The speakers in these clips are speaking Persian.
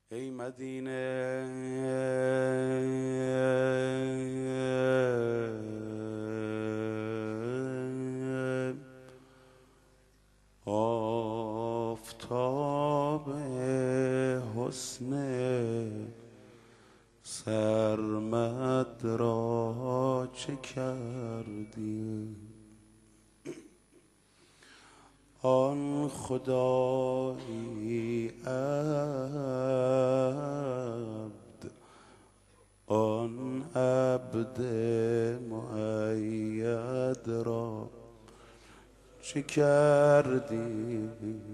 ای مدینه آفتاب حسن سرمد را چه کردی؟ آن خدایی عبد، آن عبد مؤید را چه کردی؟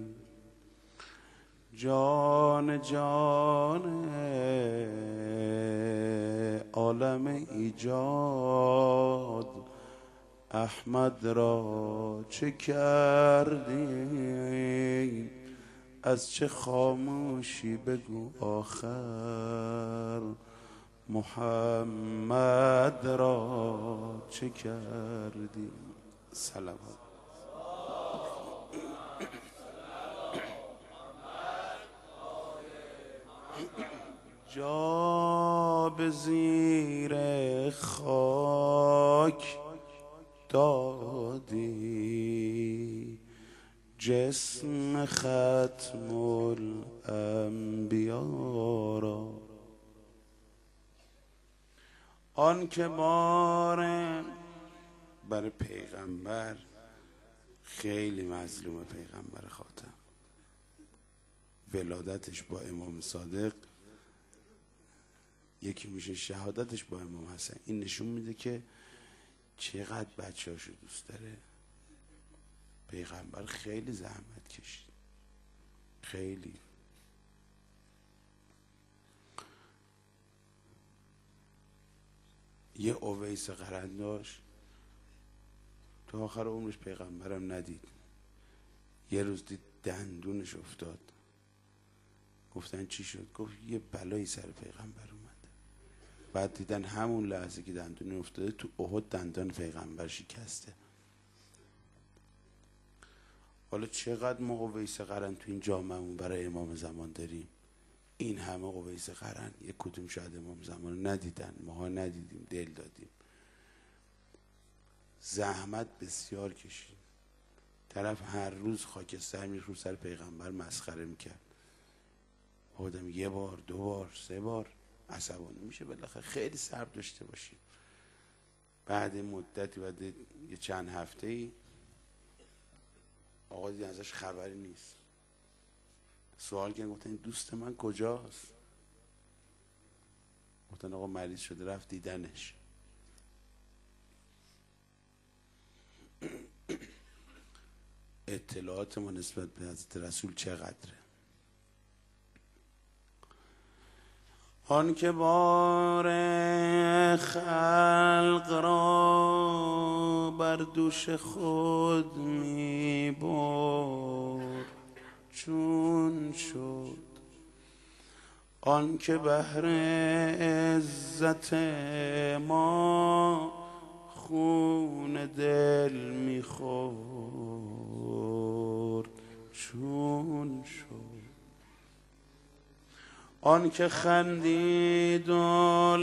جان جان عالم ایجاد احمد را چه کردی؟ از چه خاموشی بگو آخر محمد را چه کردی؟ سلام. جا به زیر خاک دادی، جسم ختم الانبیا را. آن که باره برای پیغمبر خیلی مظلوم، پیغمبر خاتم ولادتش با امام صادق یکی میشه، شهادتش با امام حسن. این نشون میده که چقدر بچه هاشو دوست داره. پیغمبر خیلی زحمت کشید، خیلی. یه اویس قرن داشت، تو آخر عمرش پیغمبرم ندید. یه روز دید دندونش افتاد، گفتن چی شد؟ گفت یه بلایی سر پیغمبر اومده. بعد دیدن همون لحظه که دندون افتاده تو احد دندان پیغمبر شکسته. حالا چقدر ما اویس قرن تو این جامعهمون برای امام زمان داریم؟ این همه اویس قرن، یک کدوم شاید امام زمان ندیدن، ماها ندیدیم، دل دادیم، زحمت بسیار کشید. طرف هر روز خاکستر می‌ریخت رو سر پیغمبر، مسخره میکرد. آدم یه بار، دو بار، سه بار عصبانی میشه، بالاخره خیلی صبر داشته باشیم. بعد مدتی، بعد یه چند هفته‌ای آقا دیدن ازش خبری نیست. سوال کردن، گفتن دوست من کجاست؟ گفتن آقا مریض شده، رفت دیدنش. اطلاعات ما نسبت به حضرت رسول چقدره؟ آن که بار خلق را بر دوش خود می برد چون شد، آن که بهر عزت ما خون دل می خورد چون شد، آن که خندید و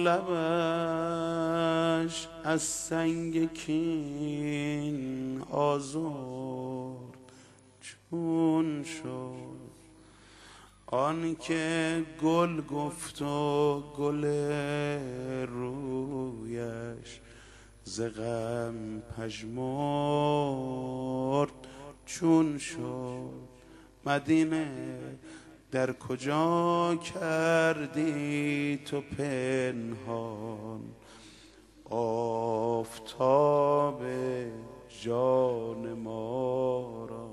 لبش از سنگ کین آزرد چون شد، آن که گل گفت و گل رویش ز غم پژمرد چون شد. مدینه در کجا کردی تو پنهان آفتاب جان ما را؟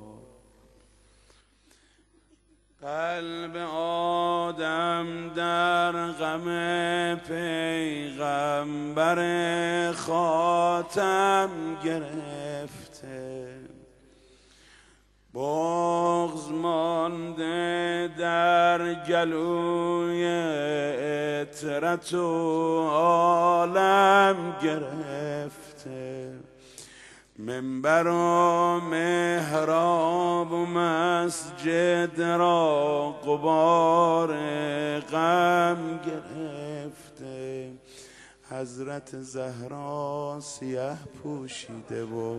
قلب آدم در غم پیغمبر خاتم گرفته، بغض مانده در گلوی عطرت و عالم گرفته. منبر و محراب و مسجد را غبار حضرت زهرا سیه پوشیده و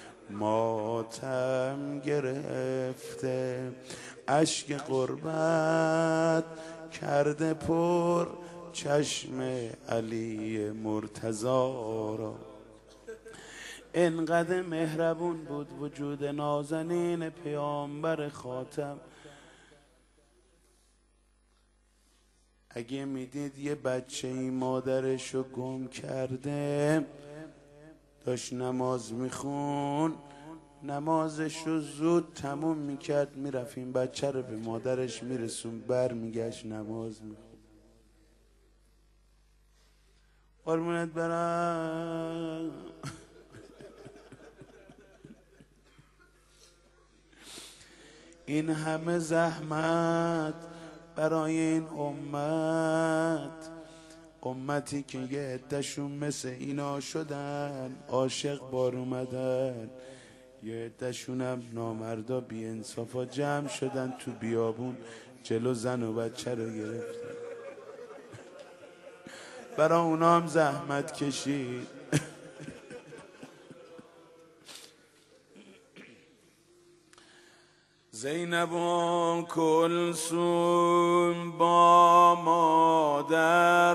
ماتم گرفته، اشک غربت کرده پر چشم علی مرتضا را. انقدر مهربون بود وجود نازنین پیامبر خاتم. اگه میدید یه بچه ای مادرشو گم کرده، داشت نماز میخون، نمازشو زود تموم میکرد، میرفت این بچه رو به مادرش میرسون، بر میگشت نماز میخون. قربونت برم. این همه زحمت برای این امتی که یه عده‌شون مثل اینا شدن، عاشق بار اومدن، یه عده‌شون هم نامردا بی انصافا جمع شدن تو بیابون، جلو زن و بچه رو گرفتن. برای اونا هم زحمت کشید. زینب و کلثوم با مادر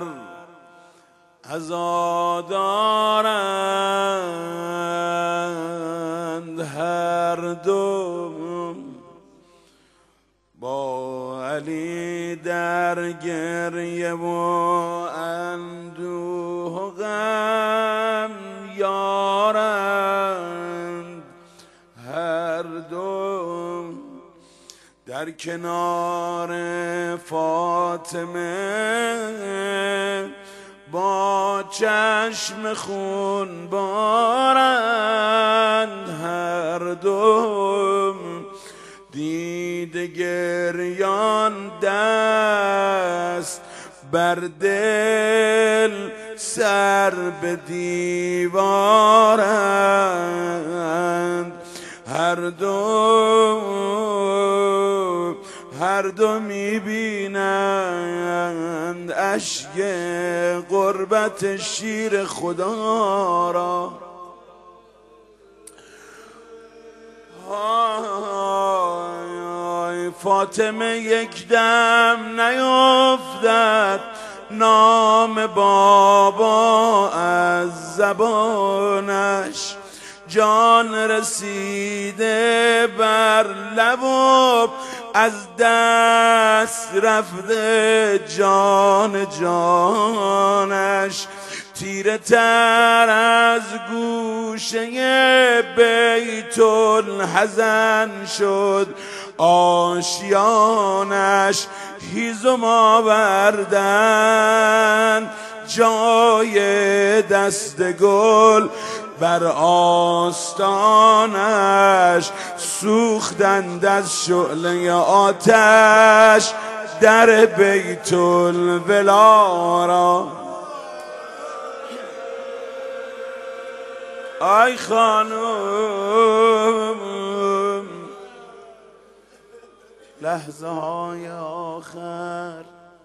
عزادارند، هر دو با علی در گریه و اندوه و غم یارند، هر دو در کنار فاطمه با چشم خون بارند، هر دو دیده گریان دست بر دل سر به دیوارند، هر دو میبینند اشک غربت شیر خدا را. فاطمه یک دم نیفتد نام بابا از زبانش، جان رسیده بر لب و از دست رفته جان جانش، تیره تر از گوشه بیت الحزن شد آشیانش، هیزم آوردن جای دست گل بر آستانش، سوختند از شعله آتش در بیت الولا را. آی خانم، لحظه های آخر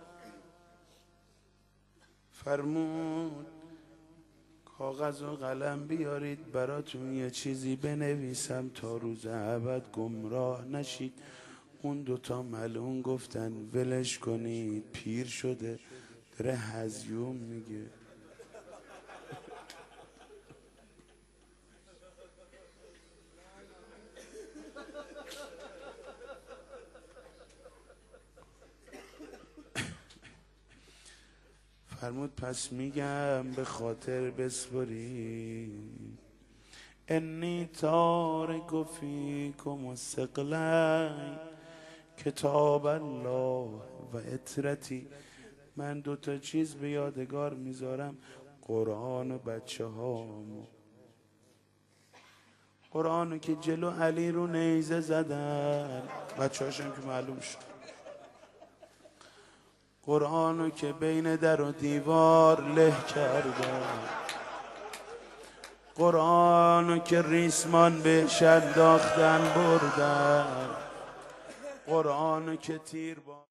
فرمود کاغذ و قلم بیارید براتون یه چیزی بنویسم تا روز ابد گمراه نشید. اون دوتا ملعون گفتن ولش کنید، پیر شده داره هزیون میگه. فرمود پس میگم به خاطر بسپری، انی تارک فیکم الثقلین کتاب الله و اطرتی. من دوتا چیز به یادگار میذارم، قرآن و بچه هامو. قرآنو که جلو علی رو نیزه زدن، بچه هاشم که معلوم شد. قرآنو که بین در و دیوار له کردن، قرآنو که ریسمان بهش انداختن بردن، قرآنو که تیر با